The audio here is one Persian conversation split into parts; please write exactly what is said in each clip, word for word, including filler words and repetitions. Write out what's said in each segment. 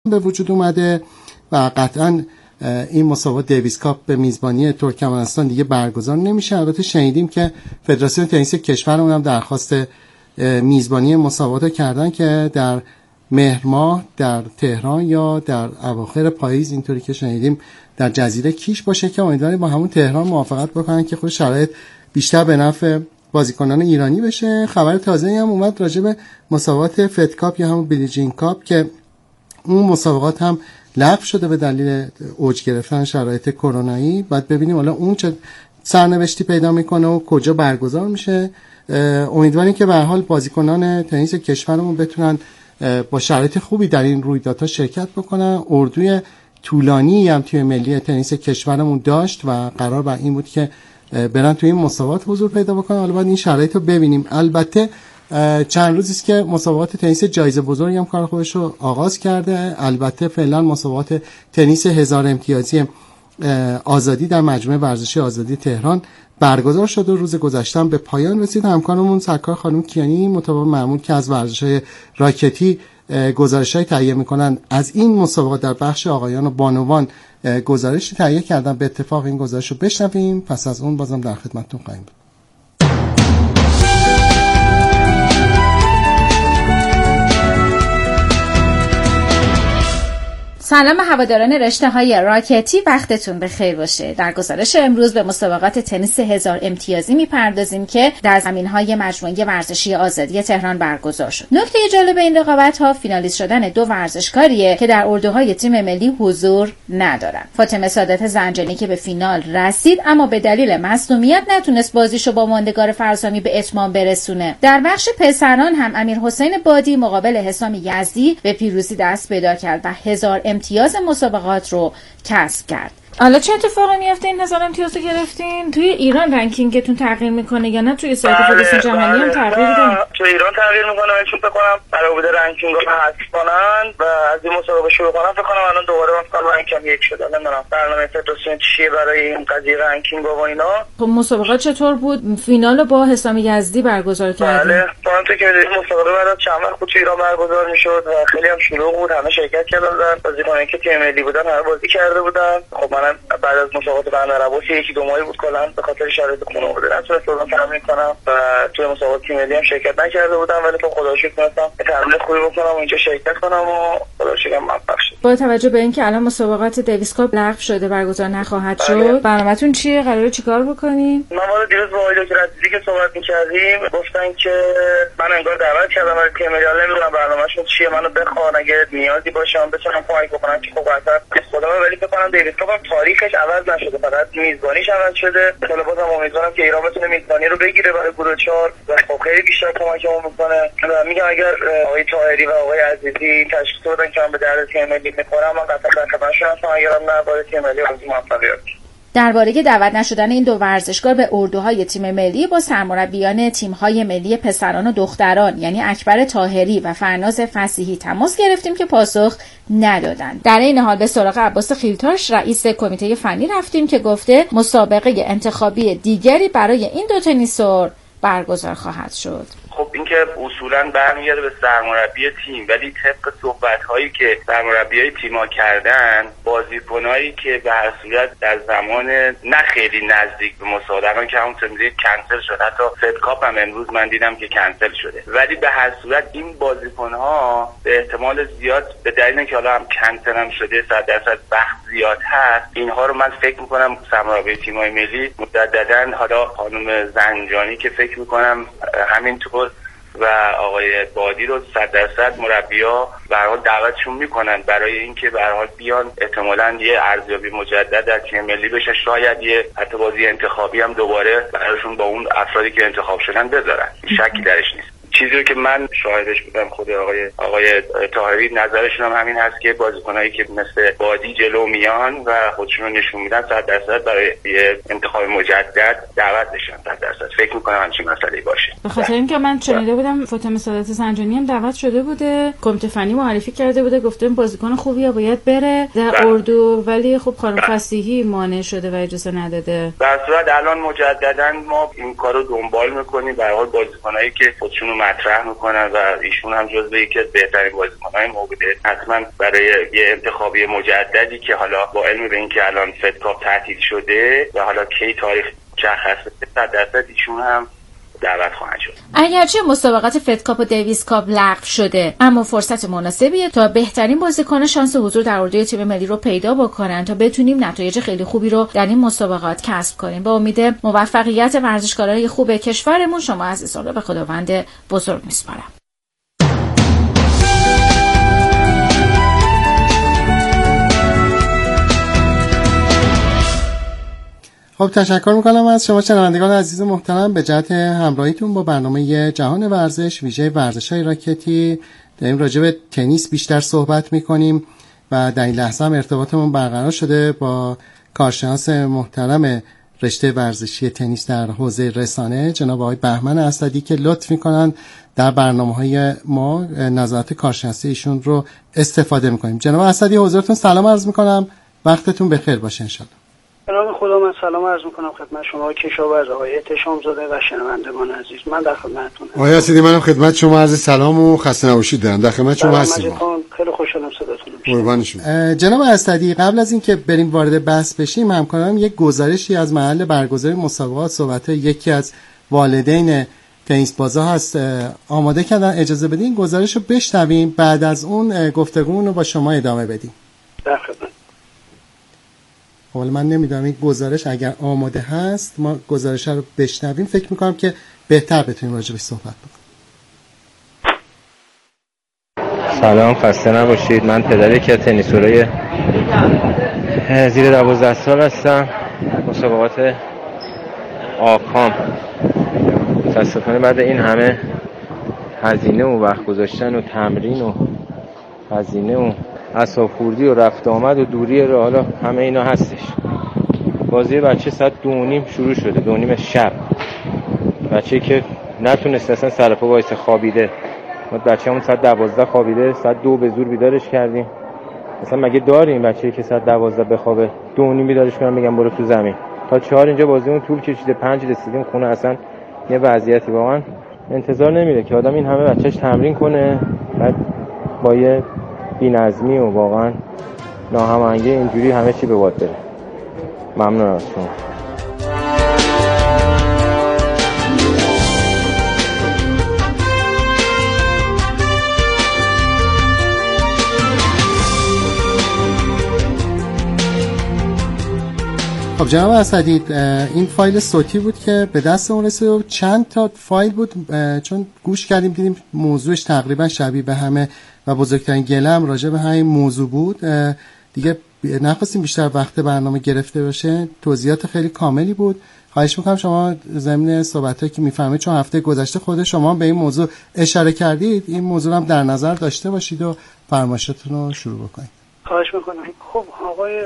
به وجود اومده و قطعاً این مسابقات دیویس کاپ به میزبانی ترکمنستان دیگه برگزار نمیشه. البته شنیدیم که فدراسیون تنیس کشورمون هم درخواست میزبانی مسابقات کردن که در مهر ماه در تهران یا در اواخر پاییز اینطوری که شنیدیم در جزیره کیش باشه که امیدواریم با همون تهران موافقت بکنن که خود شرایط بیشتر به نفع بازیکنان ایرانی بشه. خبر تازه‌ای هم اومد راجع به مسابقات فد کاپ یا همون بیلی جین کاپ که اون مسابقات هم لغو شده به دلیل اوج گرفتن شرایط کرونایی. بعد ببینیم حالا اون چه سرنوشتی پیدا میکنه و کجا برگزار میشه. امیدواریم که به هر حال بازیکنان تنیس کشورمون بتونن با شرایط خوبی در این رویدادها شرکت بکنن. اردوی طولانی هم توی ملی تنیس کشورمون داشت و قرار بر این بود که برن توی این مسابقات حضور پیدا بکنن. حالا باید این شرایط رو ببینیم. البته چند روزی است که مسابقات تنیس جایزه بزرگی هم کار خودش رو آغاز کرده. البته فعلا مسابقات تنیس هزار امتیازی آزادی در مجمع ورزشی آزادی تهران برگزار شد و روز گذشته به پایان رسید. همکارمون سرکار خانم کیانی مطابق معمول که از ورزش‌های راکتی گزارش‌های تهیه می‌کنن از این مسابقات در بخش آقایان و بانوان گزارشی تهیه کردن. به اتفاق این گزارش رو بشنویم، پس از اون بازم در خدمتتون خواهیم بود. سلام هواداران رشته‌های راکتی، وقتتون بخیر باشه. در گزارش امروز به مسابقات تنیس هزار امتیازی میپردازیم که در زمین‌های مجموعه ورزشی آزادی تهران برگزار شد. نکته جالب این رقابت‌ها فینالیست شدن دو ورزشکاریه که در اردوهای تیم ملی حضور ندارن. فاطمه سعادت زنجانی که به فینال رسید اما به دلیل مصدومیت نتونست بازیشو با ماندگار فرزامی به اتمام برسونه. در بخش پسران هم امیرحسین بادی مقابل حسام یزدی به پیروزی دست پیدا کرد و هزار امتیاز مسابقات رو کسب کرد. حالا چه اتفاقی میفته این هزار امتیاز رو گرفتین؟ توی ایران رنکینگتون تغییر میکنه یا نه توی سایت فدراسیون جهانی هم تغییر میکنه؟ توی ایران تغییر میکنه. من فکر کنم برای بده رنکینگ رو حذف کنن و از این مسابقه شروع کنن. فکر کنم الان دوباره مثلا رنکینگ یک شده. نمیدونم برنامه فدراسیون چیه برای این قضیه رنکینگ و اینا. خب مسابقات چطور بود؟ فینال با حسام یزدی برگزار کردیم. بله، تو که مسابقه بعد چند وقت تو ایران برگزار میشد و خیلی هم شلوغ بود. همه شرکت کردن. بازیکنایی که تیم ملی بودن هر بازی کرده بودن. خب من بعد از مسابقات بندرعباس یکی دو ماهی بود کلا به خاطر شرایط خانواده نتونستم تمرین کنم و توی مسابقات تیم ملی هم شرکت نکرده بودم، ولی خب خدا شکر تونستم تمرین خوبی بکنم و اینجا شرکت کنم و خدا شکر موفق شدم. با توجه به اینکه الان مسابقات دیویس کاپ لغو شده برگزار نخواهد شد، برنامه‌تون چیه؟ قراره چیکار بکنین؟ من والا دیروز با آقای دکتر عزیزی که صحبت می‌کردیم گفتن که من انگار دعوت کردم برای تیم ملی، نمیدونم برنامه‌شون چیه، منو بخوان اگه نیازی باشه بتونم کمک بکنم که خب اصلا خودم ولی فکر کنم دیویس کاپ تاریخش عوض نشده، فقط میزبانیش عوض شده. حالا بازم امیدوارم که ایران بتونه میزبانی رو بگیره برای گروه چهار و خب خیلی بیشتر کمکمون میکنه. و میگم اگر آقای طاهری و آقای عزیزی تشخیص بدن که من به درد تیم ملی میخورم، من قطعا در خدمتشون هستم. اگرم نه برای تیم ملی آرزوی موفقیت. درباره دعوت نشدن این دو ورزشکار به اردوهای تیم ملی با سرمربیان تیم‌های ملی پسران و دختران یعنی اکبر طاهری و فرناز فصیحی تماس گرفتیم که پاسخ ندادند. در این حال به سراغ عباس خیلتاش رئیس کمیته فنی رفتیم که گفته مسابقه انتخابی دیگری برای این دو تنیسور برگزار خواهد شد. خب این که اصولاً برمیگرده به سرمربی تیم، ولی طبق صحبت‌هایی که سرمربیای تیم‌ها کردن، بازیکنایی که به هر صورت در زمان نه خیلی نزدیک به مسابقه که همونطور می‌دونید کنسل شد، حتی فد کاپ هم امروز من دیدم که کنسل شده، ولی به هر صورت این بازیکن‌ها به احتمال زیاد به دلیل اینکه حالا هم کنسل هم شده صد درصد وقت زیاد هست، اینها رو من فکر می‌کنم سرمربی تیم‌های ملی مجدداً حالا خانم زنجانی که فکر می‌کنم همینطور و آقای بادی رو صد درصد مربی‌ها به هر حال دعوتشون میکنن برای اینکه به هر حال بیان احتمالاً یه ارزیابی مجدد در تیم ملی بشه، شاید یه حتی بازی انتخابی هم دوباره براشون با اون افرادی که انتخاب شدن بذارن. شکی درش نیست. چیزی رو که من شاهدش بودم خود آقای آقای طاهری نظرشون هم همین هست که بازیکنایی که مثل بادی جلو میان و خودشون رو نشون میدن صد درصد برای یه انتخاب مجدد دعوت بشن. صد درصد فکر میکنم همچین مسئله‌ای باشه. به خاطر اینکه من شنیده بودم فاطمه سعادت زنجانی هم دعوت شده بوده، کمیته فنی معرفی کرده بوده، گفته بازیکن خوبیه باید بره در بله. اردو، ولی خب خانم فصیحی مانع شده و اجازه نداده. در صورت الان مجددا ما این کارو دنبال میکنیم. به هر حال بازیکنایی که خودشون رو مطرح میکنن و ایشون هم جزو یکی از بهترین بازیکن‌های ما بوده. حتما برای یه انتخابی مجددی که حالا با علم به این که الان فدکاپ تعطیل شده و حالا کی تاریخ مشخصه، صد درصد ایشون هم دعوت خواهد شد. اگرچه مسابقات فدکاپ و دیویس کاپ لغو شده، اما فرصت مناسبیه تا بهترین بازیکنان شانس حضور در اردوی تیم ملی رو پیدا بکنن تا بتونیم نتایج خیلی خوبی رو در این مسابقات کسب کنیم. با امید موفقیت ورزشکارای خوب کشورمون، شما عزیزان رو به خداوند بزرگ میسپارم. خب تشکر میکنم از شما شنوندگان عزیز محترم به جهت همراهیتون با برنامه جهان ورزش ویژه ورزش‌های راکتی. داریم راجع به تنیس بیشتر صحبت میکنیم و در این لحظه هم ارتباطمون برقرار شده با کارشناس محترم رشته ورزشی تنیس در حوزه رسانه جناب آقای بهمن اسدی که لطف میکنن در برنامه‌های ما نظرات کارشناسی ایشون رو استفاده میکنیم. جناب اسدی حضورتون سلام عرض میکنم، وقتتون بخیر باشه انشالله. به نام خدا من سلام عرض میکنم خدمت شما کشاورز آقای احتشام زاده و شنوندگان عزیز. من در خدمتتونم. آقای اسدی منم خدمت شما عرض سلام و خسته نباشید دارم. در خدمت شما هستیم. خیلی خوشحالم صداتون رو قربان شما. جناب اسدی قبل از اینکه بریم وارد بحث بشیم همکارانم یک گزارشی از محل برگزاری مسابقات صحبت یکی از والدین تنیس بازا هست آماده کردن، اجازه بدین گزارش رو بشنویم، بعد از اون گفتگومون رو با شما ادامه بدیم. در خدمت. حالا من نمیدونم این گزارش اگر آماده هست ما گزارش رو بشنویم، فکر میکنم که بهتر بتونیم راجع بهش صحبت بکنیم. سلام، خسته نباشید. من پدر یکی از تنیسورای زیر دوازده سال هستم. مسابقات آکام متاسفانه بعد این همه هزینه و وقت گذاشتن و تمرین و هزینه و اعصاب خوردی و رفت آمد و دوری رو، حالا همه اینا هستش. بازی بچه ساعت دو و نیم شروع شده، دو و نیم شب. بچه که نتونست اصلا سر پا وایسه، خوابیده. ما بچه همون ساعت دوازده خوابیده، ساعت دو به زور بیدارش کردیم. اصلا مگه داریم بچه‌ای که ساعت دوازده بخوابه دو و نیم بیدارش کنم بگم برو تو زمین؟ تا چهار اینجا بازیمون طول کشیده، پنج رسیدیم خونه. اصلا یه وضعیتی واقعا انتظار نمیره که آدم این همه بچه‌اش تمرین کنه، بعد با یه بی‌نظمی و واقعا ناهماهنگی اینجوری همه چی به باد بره. ممنون از شما. خب جناب اسدی این فایل صوتی بود که به دست اون رسید و چند تا فایل بود، چون گوش کردیم دیدیم موضوعش تقریبا شبیه به همه و بزرگترین گلم راجع به همین موضوع بود. دیگه نخواستیم بیشتر وقت برنامه گرفته باشه، توضیحات خیلی کاملی بود. خواهش میکنم شما ضمن صحبتایی که میفهمید، چون هفته گذشته خود شما به این موضوع اشاره کردید، این موضوع هم در نظر داشته باشید و فرمایشاتون رو شروع بکنید. خواهش میکنم. خب آقای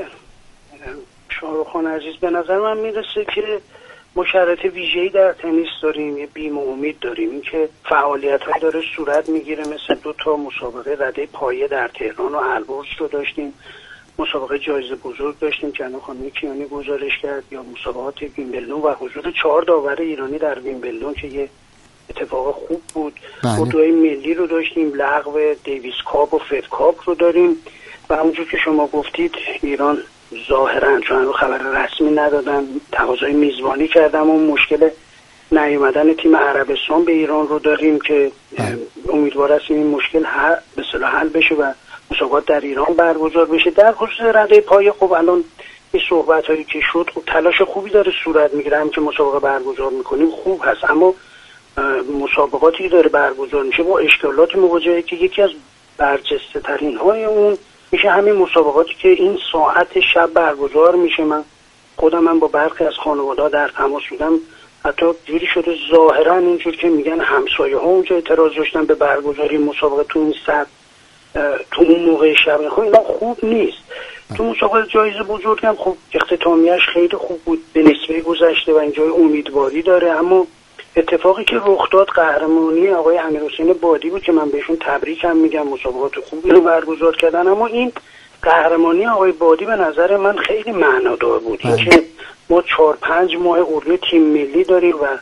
شاهرخان عزیز، به نظر من میرسه که ما شرایط ویژه‌ای در تنیس داریم، یه بیم و امید داریم. این که فعالیت‌های داره صورت میگیره، مثل دو تا مسابقه رده پایه در تهران و البرز رو داشتیم، مسابقه جایزه بزرگ داشتیم که الان خانم کیانی گزارش کرد، یا مسابقات ویمبلدون و حضور چهار داور ایرانی در ویمبلدون که یه اتفاق خوب بود. اردوهای ملی رو داشتیم، لغو دیویس کاپ و فد کاپ رو داریم و همونجور که شما گفتید ایران ظاهرا چون خبر رسمی ندادن تقاضای میزبانی کردم و مشکل نیومدن تیم عربستان به ایران رو داریم که امیدوار هستیم این مشکل حل به صلاح حل بشه و مسابقات در ایران برگزار بشه. در خصوص رده پایه خب الان این صحبت هایی که شد خب تلاش خوبی داره صورت میگیره، هم که مسابقه برگزار میکنیم خوب هست، اما مسابقاتی داره برگزار میشه با اشکالات مواجهه که یکی از برجسته ترین های اون میشه همین مسابقاتی که این ساعت شب برگزار میشه. من خودم من با برخی از خانواده‌ها در تماس بودم، حتی جوری شده ظاهرا اینجور که میگن همسایه ها اونجا اعتراض داشتن به برگزاری مسابقه تو این ساعت تو اون موقع شب. خب اینا خوب نیست. تو مسابقه جایزه بزرگ هم خب اختتامیه‌اش خیلی خوب بود به نسبه گذشته و اینجا امیدواری داره، اما اتفاقی که رخ داد قهرمانی آقای امیرحسین بادی بود که من بهشون تبریک هم میگم، مسابقات خوبی رو برگزار کردن. اما این قهرمانی آقای بادی به نظر من خیلی معنادار بود، اینکه ما چهار پنج ماه اردوی تیم ملی داریم و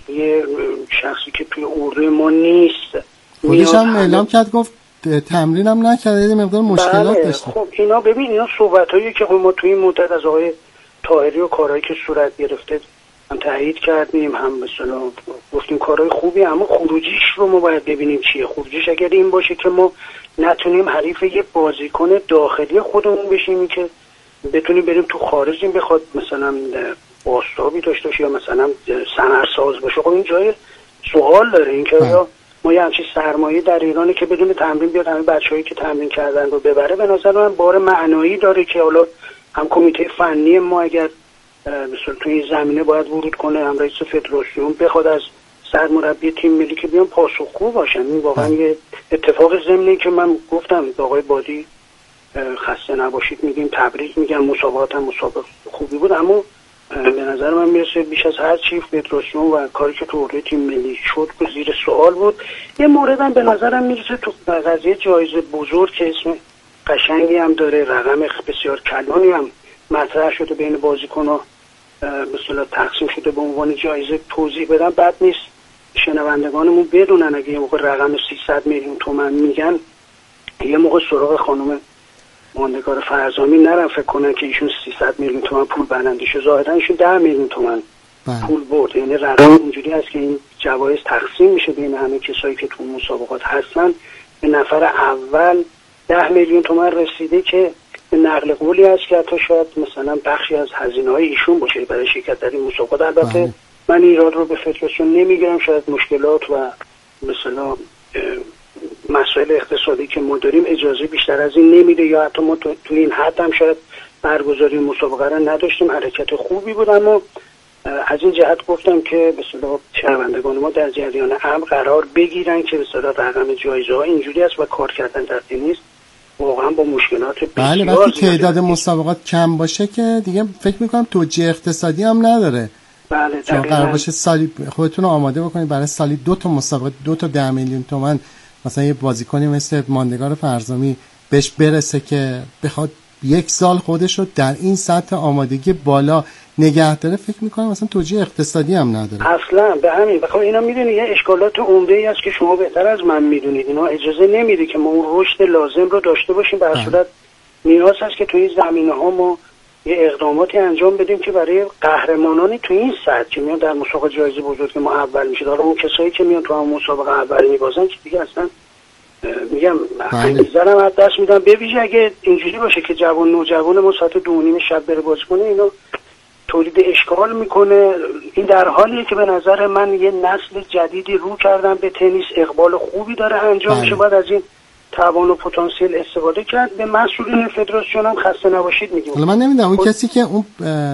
یه شخصی که توی اردوی ما نیست. خودش هم اعلام کرد گفت تمرین هم نکرده، یه مقدار مشکلات داشته. خب اینا ببین اینا صحبتایی که ما توی این مدت از آقای طاهری و کارهایی که صورت گرفته هم تایید کردیم، هم مثلا گفتیم کارهای خوبی، اما خروجیش رو ما باید ببینیم چیه. خروجیش اگر این باشه که ما نتونیم حریف یه بازیکن داخلی خودمون بشیم که بتونیم بریم تو خارج این بخواد مثلا باستابی داشته باشه یا مثلا صنعت‌ساز باشه، خب این جای سوال داره. این که ما یه همچین سرمایه در ایرانه که بدون تمرین بیاد همه بچه‌هایی که تمرین کردن رو ببره، به نظر من بار معنایی داره که حالا هم کمیته فنی ما اگر مثلا توی این زمینه باید ورود کنه، هم رئیس فدراسیون بخواد از سرمربی تیم ملی که بیان پاسخگو باشن. این واقعا یه اتفاق ضمنی که من گفتم آقای بادی خسته نباشید میگیم، تبریک میگم، مسابقات هم مسابقات خوبی بود، اما به نظر من میرسه بیش از هر چی فدراسیون و کاری که تو اردوی تیم ملی شد زیر سوال بود. یه موردم به نظرم میرسه تو قضیه جایزه بزرگ که اسم قشنگی هم داره، رقم بسیار کلانی هم مطرح شده بین بازیکن‌ها، به اصطلاح تقسیم شده به عنوان جایزه، توضیح بدم بد نیست شنوندگانمون بدونن. اگه یه موقع رقم سیصد میلیون تومان میگن، یه موقع سراغ خانم ماندگار فرزامی نرم فکر کنن که ایشون سیصد میلیون تومان پول برنده شد، ظاهرا ایشون ده میلیون تومان پول برد. یعنی رقم اینجوری هست که این جوایز تقسیم میشه بین همه کسایی که تو مسابقات هستن. به نفر اول ده میلیون تومان رسیده که نقل قولی هست که حتی شاید مثلا بخشی از هزینه‌های ایشون باشه برای شرکت در این مسابقات. البته بله. من ایراد رو به فدراسیون نمیگیرم، شاید مشکلات و مثلا مسائل اقتصادی که ما داریم اجازه بیشتر از این نمیده، یا حتی ما تو, تو این حد هم شاید برگزاری مسابقه را نداشتیم. حرکت خوبی بود، اما از این جهت گفتم که به اصطلاح شنوندگان ما در جریان امر قرار بگیرن که به اصطلاح رقم جایزه ها اینجوری است و کار کردن در تنیس واقعا با مشکلات بسیار. بله، وقتی تعداد مسابقات کم باشه که دیگه فکر میکنم توجیه اقتصادی هم نداره. بله، چون قرار باشه سالی خودتون رو آماده بکنید برای سالی دو تا مسابقه دو تا ده میلیون تومان، مثلا یه بازیکنی مثل ماندگار فرزامی بهش برسه که بخواد یک سال خودش رو در این سطح آمادگی بالا نگه داره، فکر میکنم مثلا توجیه اقتصادی هم نداره اصلا. به همین بخاطر اینا میدونی یه اشکالات عمده ای است که شما بهتر از من میدونید. اینا اجازه نمیده که ما اون رشد لازم رو داشته باشیم. به هر صورت نیاز هست که توی این زمینه‌ها ما یه اقداماتی انجام بدیم که برای قهرمانانی توی این سطح که میان در مسابقات جایزه بزرگ ما اول میشه، حالا اون کسایی که میان تو هم مسابقه اول میبازن که دیگه اصلا میگم انگیزه‌ام از دست میدم. به ویژه اگه اینجوری باشه که جوان نوجوان ما ساعت دو و نیم شب بره بازی کنه، اینا تولید اشکال میکنه. این در حالیه که به نظر من یه نسل جدیدی رو کردن به تنیس، اقبال خوبی داره انجام میشه، باید از این توان و پتانسیل استفاده کرد. به مسئولین فدراسیون هم خسته نباشید میگم. حالا من نمیدونم اون کسی که اون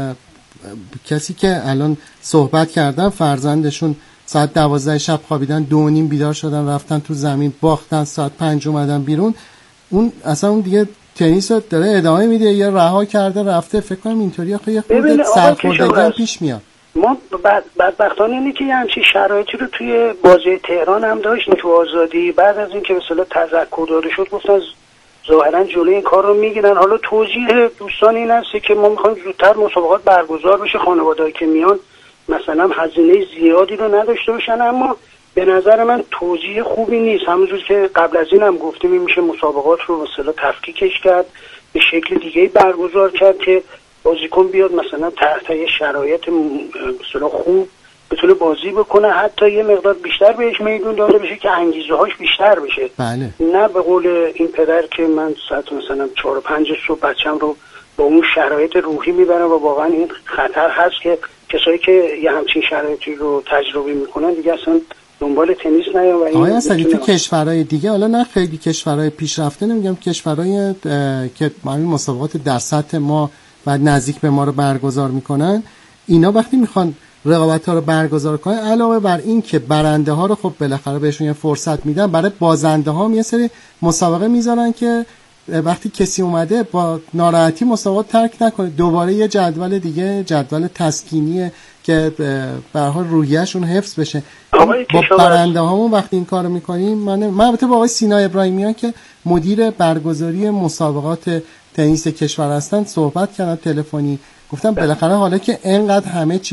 کسی که الان صحبت کردن فرزندشون ساعت دوازده شب خوابیدن، دو و نیم بیدار شدن رفتن تو زمین باختن، ساعت پنج اومدن بیرون، اون اصلا اون دیگه تنیس رو داره ادامه میده یا رها کرده رفته؟ فکر کنم اینطوری آخه یه خورده سرخوردگی هم پیش میاد. ما بدبختانه اینه که همچین شرایطی رو توی بازی تهران هم داشتیم تو آزادی. بعد از اینکه به اصطلاح تذکر داده شد گفتن ظاهرا جلوی این کار رو میگیرن. حالا توجیه دوستان این است که ما میخوایم زودتر مسابقات برگزار بشه، خانواده‌ای که میان مثلا هزینه زیادی رو نداشته باشن، اما به نظر من توجیه خوبی نیست. همونجور که قبل از این هم گفتیم این میشه مسابقات رو مثلا تفکیکش کرد، به شکل دیگه برگزار کرد که بازیکن بیاد مثلا تحت یه شرایط مثلا خوب بتونه بازی بکنه، حتی یه مقدار بیشتر بهش میدون داده بشه که انگیزه هاش بیشتر بشه. بله. نه به قول این پدر که من ساعت مثلا چهار و پنج صبح بچم رو با اون شرایط روحی میبرم و واقعا این خطر هست که کسایی که یه همچین شرایطی رو تجربه میکنن دیگه اصلا دنبال تنیس نیان. و این آقای اسدی تو کشورهای دیگه، حالا نه خیلی کشورهای پیشرفته نمیگم، کشورهای که معمولا مسابقات در سطح ما و نزدیک به ما رو برگزار میکنن، اینا وقتی میخوان رقابت ها رو برگزار کنن، علاوه بر این که برنده ها رو خب بالاخره بهشون یه فرصت میدن، برای بازنده ها یه سری مسابقه میذارن که وقتی کسی اومده با ناراحتی مسابقات ترک نکنه، دوباره یه جدول دیگه، جدول تسکینیه که به هر حال روحیه‌شون حفظ بشه. با برنده هامون وقتی این کارو میکنیم، من من البته با آقای سینا ابراهیمیان که مدیر برگزاری مسابقات تنیس کشور هستن صحبت کردم تلفنی، گفتم بالاخره حالا که اینقدر همه چیز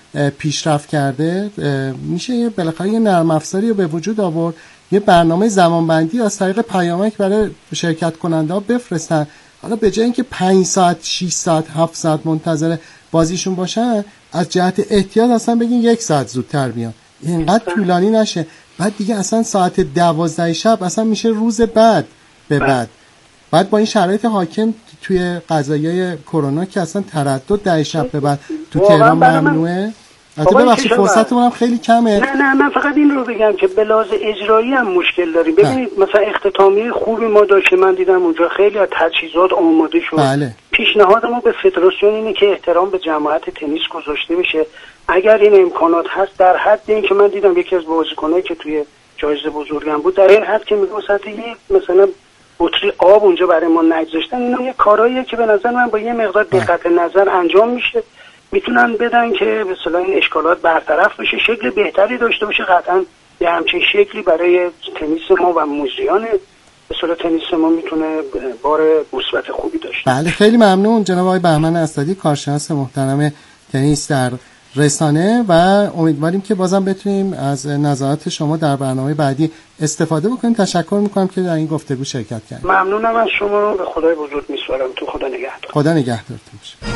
پیشرفت کرده میشه یه بالاخره یه نرم افزاری رو به وجود آورد، یه برنامه زمانبندی از طریق پیامک برای شرکت کننده ها بفرستن. حالا به جای اینکه پنج ساعت، شش ساعت، هفت ساعت منتظر بازیشون باشن، از جهت احتیاط اصلا بگین یک ساعت زودتر بیان، اینقدر طولانی نشه. بعد دیگه اصلا ساعت دوازده شب اصلا میشه روز بعد به بعد. بعد با این شرایط حاکم توی قضایای کرونا که اصلا تردد ده شب به بعد تو تهران ممنوعه. البته ببخشید فرصتمون هم خیلی کمه. نه نه من فقط این رو بگم که به لحاظ اجرایی هم مشکل داریم. ببینید مثلا اختتامیه خوبی ما داشت، من دیدم اونجا خیلی از تجهیزات آماده شد. بله. پیشنهاد ما به فدراسیون اینه که احترام به جماعت تنیس گذاشته میشه. اگر این امکانات هست در حد این که من دیدم یکی از بازیکنایی که توی جایزه بزرگم بود در این حد که میگم مثلا مثلا بطری آب اونجا برای ما نگذاشتن، اینا یه کارهاییه که به نظر من با یه مقدار دقت نظر انجام میشه، میتونن بدن که به اصطلاح این اشکالات برطرف بشه، شکل بهتری داشته باشه. قطعا یه همچین شکلی برای تنیس ما و مجریان به اصطلاح تنیس ما میتونه بار مثبت خوبی داشته. بله خیلی ممنون جناب آقای بهمن اسدی، کارشناس محترم تنیس در رسانه، و امیدواریم که بازم بتونیم از نظرات شما در برنامه بعدی استفاده بکنیم. تشکر میکنم که در این گفتگو شرکت کردید. ممنونم از شما، به خدای بزرگ میسپارم. تو خدا نگهدار. خدا نگهدارتون باشه.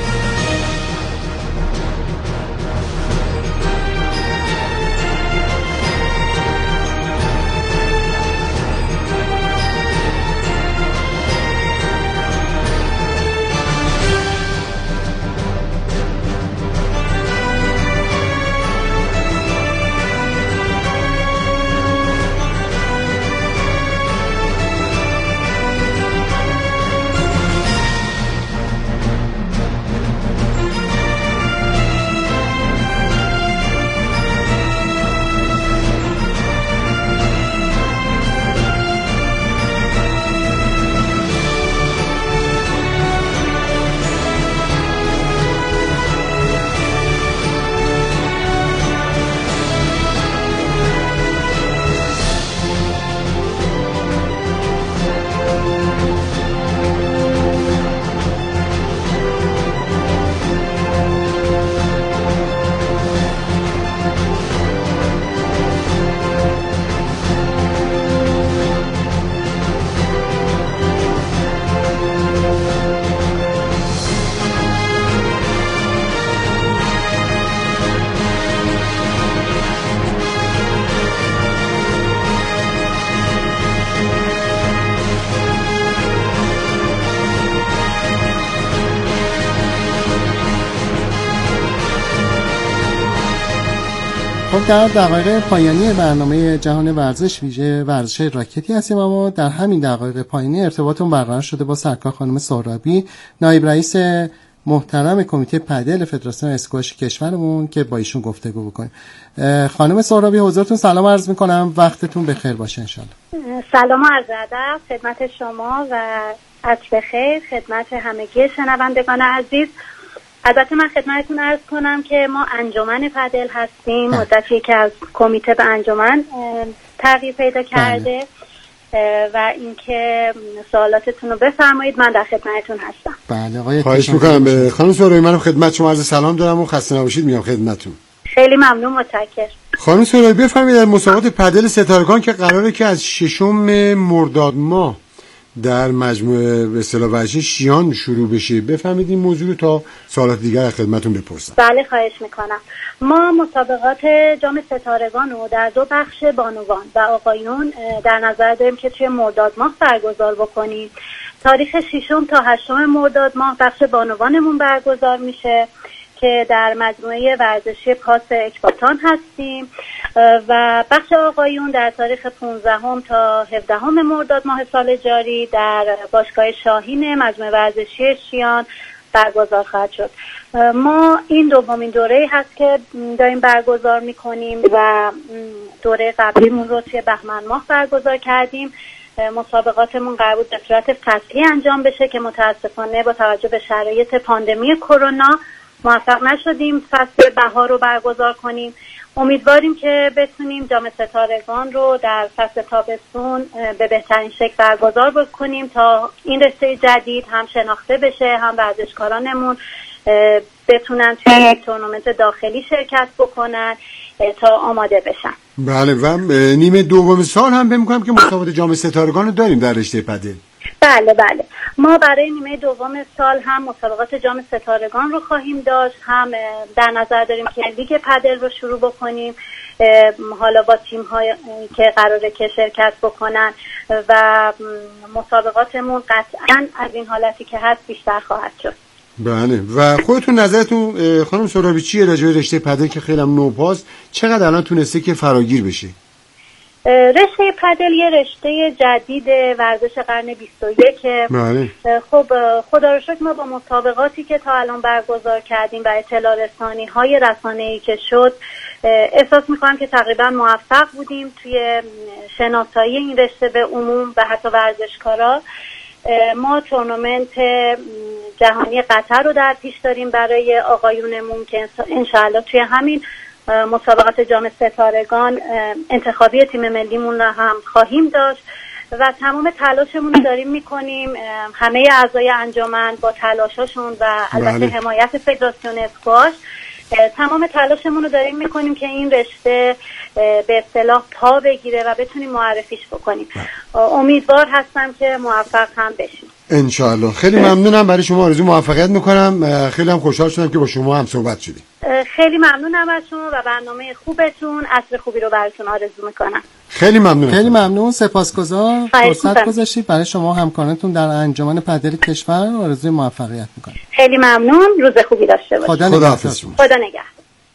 خب در دقایق پایانی برنامه جهان ورزش ویژه ورزش راکتی هستیم، اما در همین دقایق پایانی ارتباطمون برقرار شده با سرکار خانم سهرابی، نایب رئیس محترم کمیته پدل فدراسیون اسکواش کشورمون، که با ایشون گفتگو بکنیم. خانم سهرابی حضورتون سلام عرض میکنم، وقتتون بخیر باشه انشالله. سلام و عرض ادب خدمت شما و عصر بخیر خدمت همگی شنوندگان عزیز. البته من خدمتتون عرض کنم که ما انجمن پدل هستیم، مدتی که از کمیته به انجمن تغییر پیدا کرده و اینکه سوالاتتون رو بفرمایید، من در خدمتتون هستم. بله آقای خواهش میکنم. خانم سهرابی منم خدمت شما عرض سلام دارم و خسته نباشید میگم خدمتتون. خیلی ممنون، متشکرم. خانم سهرابی بفرمایید در مسابقات پدل ستارگان که قراره که از ششم مرداد ماه در مجموعه به اصطلاح ورزشی شیان شروع بشه، بفهمید این موضوع رو تا سوالات دیگر خدمتتون بپرسم. بله خواهش میکنم. ما مسابقات جام ستارگان رو در دو بخش بانوان و آقایون در نظر داریم که توی مرداد ماه برگزار بکنیم. تاریخ ششم تا هشتم مرداد ماه بخش بانوانمون برگزار میشه که در مجموعه ورزشی پاس اکباتان هستیم و بخش آقایون در تاریخ پانزدهم تا هفدهم مرداد ماه سال جاری در باشگاه شاهین مجموعه ورزشی شیان برگزار خواهد شد. ما این دومین دوره هست که داریم برگزار میکنیم و دوره قبلیمون رو توی بهمن ماه برگزار کردیم. مسابقاتمون قرار بود به صورت فصلی انجام بشه که متاسفانه با توجه به شرایط پاندمی کرونا موفق نشدیم فصل بهار رو برگزار کنیم. امیدواریم که بتونیم جام ستارگان رو در فصل تابستون به بهترین شکل برگزار بکنیم تا این رشته جدید هم شناخته بشه، هم ورزشکارانمون بتونن توی یک تورنمنت داخلی شرکت بکنن تا آماده بشن. بله و نیمه دوم سال هم فکر می‌کنم که مسابقات جام ستارگان رو داریم در رشته پدل. بله بله ما برای نیمه دوم سال هم مسابقات جام ستارگان رو خواهیم داشت، هم در نظر داریم که لیگ پدل رو شروع بکنیم حالا با تیم های که قراره که شرکت بکنن و مسابقاتمون قطعا از این حالتی که هست بیشتر خواهد شد. بله و خودتون نظرتون خانم سرابی چیه راجع به رشته پدل که خیلی هم نوپاست، چقدر الان تونسته که فراگیر بشه؟ رشته پدل یه رشته جدید ورزش قرن بیست و یک. بله. خب خدا رو شکر ما با مسابقاتی که تا الان برگزار کردیم و اطلاع رسانی های رسانه‌ای که شد احساس میکنم که تقریبا موفق بودیم توی شناسایی این رشته به عموم و حتی ورزشکارا. ما تورنمنت جهانی قطر رو در پیش داریم برای آقایونمون که انشاءالله توی همین مسابقات جام ستارگان انتخابی تیم ملیمون رو هم خواهیم داشت و تمام تلاشمون رو داریم میکنیم. همه اعضای انجمن با تلاشاشون و البته حمایت فدراسیون اسکواش تمام تلاشمون رو داریم میکنیم که این رشته به اصطلاح پا بگیره و بتونیم معرفیش بکنیم. امیدوار هستم که موفق هم بشیم انشاءالله. خیلی ممنونم، برای شما آرزو موفقیت میکنم. خیلی هم خوشحال شدم که با شما هم صحبت شدیم. خیلی ممنونم از شما و برنامه خوبتون. عصر خوبی رو براتون آرزو میکنم. خیلی ممنون. خیلی ممنون، سپاسگزار فرصت گذاشتید. برای شما همکارانتون در انجمن پدل کشور آرزوی موفقیت میکنم. خیلی ممنون، روز خوبی داشته باشید. خدا نگهدار. خدا نگهدار.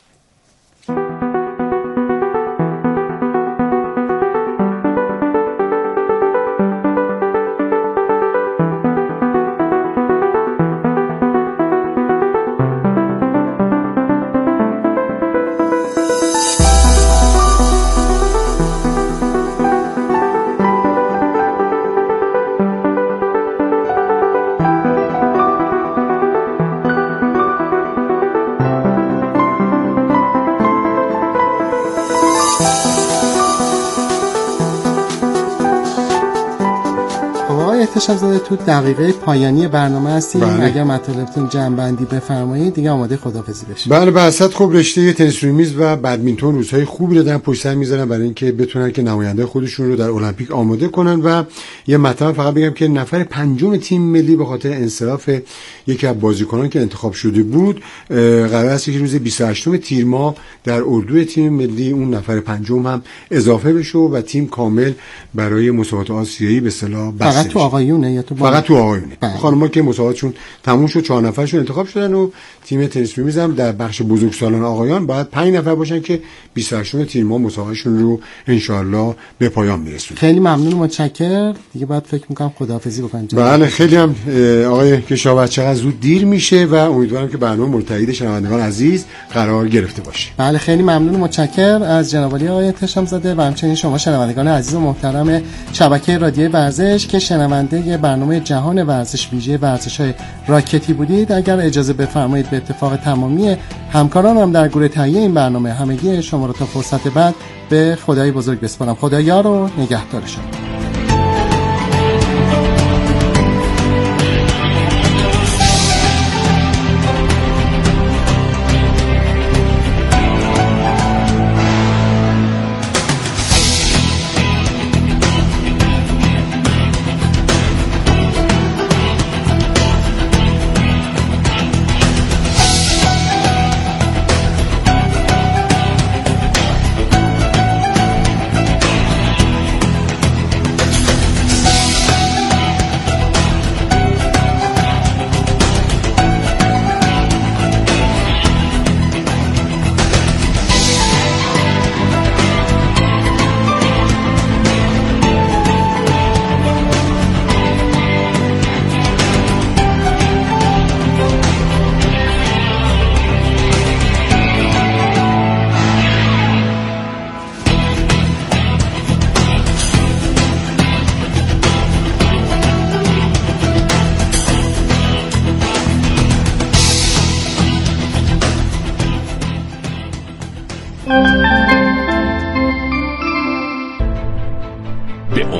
احتشام زاده تو دقیقه پایانی برنامه هستیم. بله. اگر مطالبتون جمع‌بندی بفرمایید دیگه آماده خداحافظی بشیم. بله به حسد خب رشته تنیس روی میز و بدمینتون روزهای خوبی رو دارن پشت سر میذارن برای اینکه بتونن که نماینده خودشون رو در المپیک آماده کنن. و یه مطلب فقط بگم که نفر پنجم تیم ملی به خاطر انصراف یکی از بازیکنان که انتخاب شده بود قرار است که روز بیست و هشتم تیر ماه در اردوی تیم ملی اون نفر پنجم هم اضافه بشه و تیم کامل برای مسابقات آسیایی به اصطلاح بسته فقط تو آقایونه یا تو فقط تو آقایونه. خانم‌ها که مسابقاتشون تموم شد چهار نفرشون انتخاب شدن و تیم تنیس روی میز هم در بخش بزرگسالان آقایان باید پنج نفر باشن که بیست و هشتم تیر ماه مسابقاتشون رو ان شاءالله به پایان میرسونن. خیلی ممنون، متشکرم. دیگه بعد فکر می‌کنم خداحافظی بکنم. بله خیلی هم آقای کشاورز چقدر زود دیر میشه و امیدوارم که برنامه مورد تایید شنوندگان عزیز قرار گرفته باشه. بله خیلی ممنون و متشکرم از جناب عالی آقای احتشام زاده و همچنین شما شنوندگان عزیز و محترم شبکه رادیوی ورزش که شنونده برنامه جهان ورزش ویژه ورزش‌های راکتی بودید. اگر اجازه بفرمایید به اتفاق تمامی همکارانم در گروه تهیه این برنامه همگی شما رو تا فرصت بعد به خدای بزرگ بسپارم. خدا یار و نگهدار شما.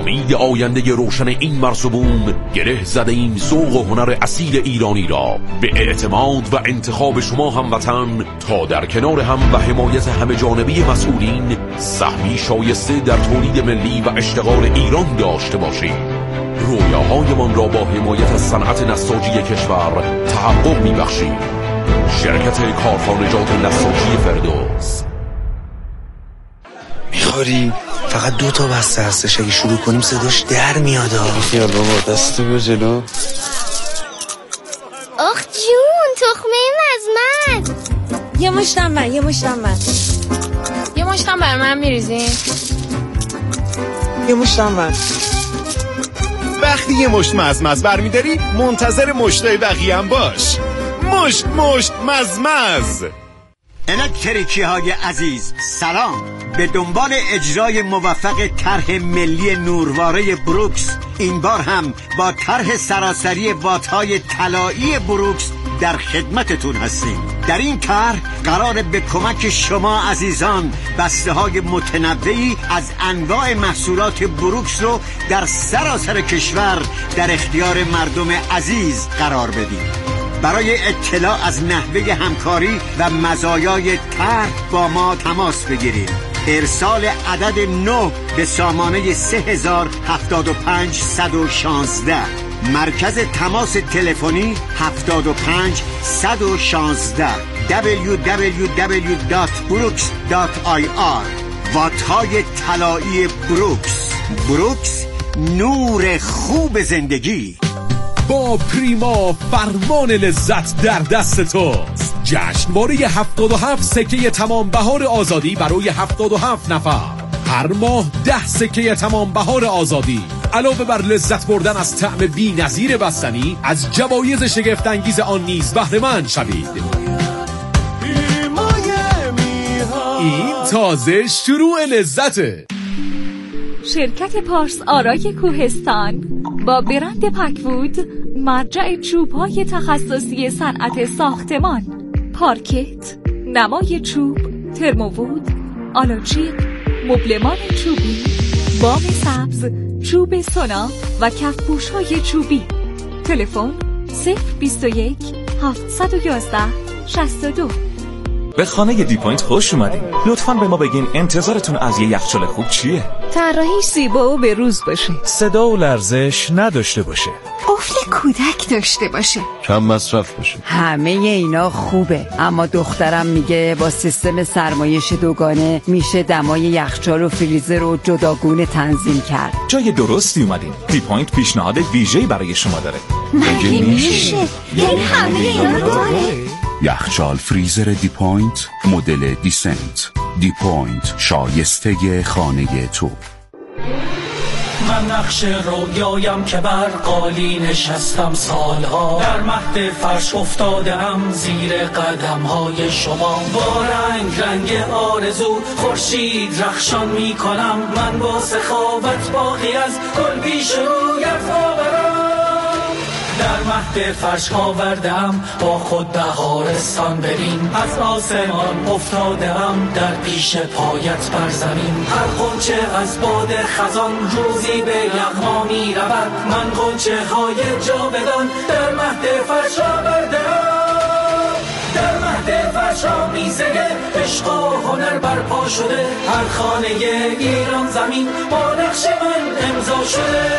امید آینده روشن این مرزبون گره زده ایم ذوق و هنر اصیل ایرانی را به اعتماد و انتخاب شما هموطن تا در کنار هم و حمایت همه جانبی مسئولین سهمی شایسته در تولید ملی و اشتغال ایران داشته باشیم. رویاهایمان را با حمایت از صنعت نساجی کشور تحقق می‌بخشیم. شرکت کارخانجات نساجی فردوس. میخوری؟ فقط دو تا بسته هستش، اگه شروع کنیم صداش در میاد. بیخیال بابا، دستو بیا جلو. آخ جون، تخمه مزمز. یه مشتم من، یه مشتم من. یه مشتم بر من میریزین؟ یه مشتم من. وقتی یه مشت مزمز برمیداری منتظر مشتای بقیه هم باش. مشت مشت مزمز. الکتریکی های عزیز سلام. به دنبال اجرای موفق طرح ملی نورواره بروکس، این بار هم با طرح سراسری وات‌های طلایی بروکس در خدمتتون هستیم. در این طرح قرار به کمک شما عزیزان بسته های متنوعی از انواع محصولات بروکس رو در سراسر کشور در اختیار مردم عزیز قرار بدیم. برای اطلاع از نحوه همکاری و مزایای طرح با ما تماس بگیرید. ارسال عدد نه به سامانه سه هزار هفتاد و پنج صد و شانزده. مرکز تماس تلفنی هفتاد و پنج صد و شانزده. دبلیو دبلیو دبلیو دات بروکس دات آی آر. وات‌های طلایی بروکس. بروکس، نور خوب زندگی. با پریما فرمان لذت در دست توست. جشنواره هفتاد و هفت سکه تمام بهار آزادی برای هفتاد و هفت نفر. هر ماه ده سکه تمام بهار آزادی. علاوه بر لذت بردن از طعم بی نظیر بستنی، از جوایز شگفت انگیز آن نیز بهره مند شوید. این تازه شروع لذته. شرکت پارس آرای کوهستان با برند پک‌وود، مرجع چوب‌های تخصصی صنعت ساختمان، پارکت، نمای چوب، ترمووود، آلاچیق، مبلمان چوبی، بام سبز، چوب سونا و کفپوش‌های چوبی. تلفن صفر بیست و یک هفتصد و یازده شصت و دو. به خانه دی پوینت خوش اومدین. لطفاً به ما بگین انتظارتون از یه یخچال خوب چیه؟ طراحی زیبا و به روز باشه. صدا و لرزش نداشته باشه. قفل کودک داشته باشه. کم مصرف باشه. همه اینا خوبه، اما دخترم میگه با سیستم سرمایش دوگانه میشه دمای یخچال و فریزر رو جداگونه تنظیم کرد. جای درستی اومدین. دی پوینت پیشنهاد ویژه‌ای برای شما داره. مگه میشه؟ یعنی همه اینا داره؟ یخچال فریزر دی پوینت مدل دیسنت. دی پوینت، شایسته خانه تو. من نقش رویایم که بر قالی نشستم سالها، در مهد فرش افتادم زیر قدم های شما. با رنگ رنگ آرزو خورشید رخشان می کنم، من با سخاوت باقی از گل پیش رویت آورم. در مهد فرش آوردم با خود بهارستان ببین، از آسمان افتادم در پیش پایت بر زمین. هر غنچه از باد خزان روزی به یغما می رود، من غنچه های جاودان در مهد فرش آوردم. در مهد فرش آمیزه عشق و هنر برپا شده، هر خانه ایران زمین با نقش من امضا شده.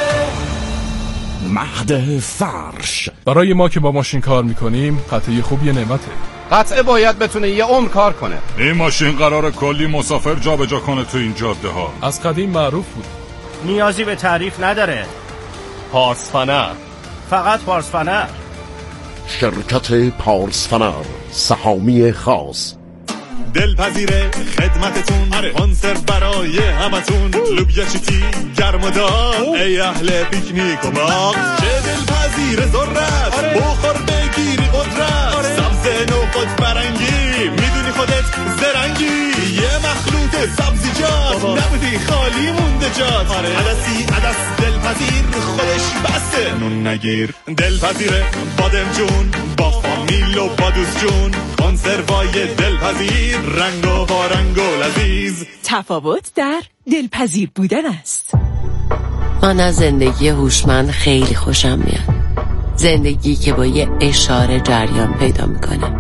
مهد فرش. برای ما که با ماشین کار میکنیم قطعه خوب یه نعمته. قطعه باید بتونه یه عمر کار کنه. این ماشین قراره کلی مسافر جابجا کنه تو این جاده ها. از قدیم معروف بود. نیازی به تعریف نداره. پارس فنر، فقط پارس فنر. شرکت پارس فنر، سهامی خاص. دلپذیره خدمتتون، آره. کنسرو برای همتون، لوبیا چیتی گرم و داغ، ای اهل پیکنیک و باغ. چه دلپذیره ذرت، آره. بخور بگیری قدرت، آره. سبز نو خود برنگی، میدونی خودت زرنگی، یه مخلوط سبزیجات، نبودی خالی مونده جات، آره. عدسی عدس دلپذیر خودش بسته نون نگیر. دلپذیره بادم جون با فامیل و بادوز جون، کنسروای دلپذیر، رنگ و با رنگ و لذیذ. تفاوت در دلپذیر بودن است. من از زندگی هوشمند خیلی خوشم میاد. زندگی که با یه اشاره جریان پیدا میکنه.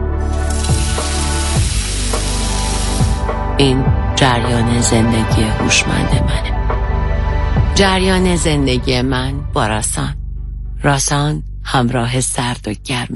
این جریان زندگی هوشمند منه. جریان زندگی من با راسان. راسان همراه سرد و گرم